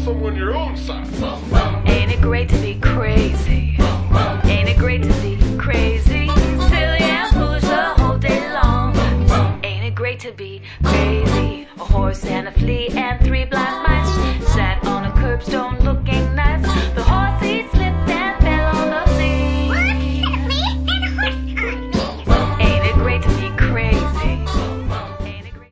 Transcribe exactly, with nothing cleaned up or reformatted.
someone your own size. Ain't it great to be crazy? Ain't it great to be crazy? Silly and foolish the whole day long. Ain't it great to be crazy? A horse and a flea and three blind mice sat on a curbstone looking nice. The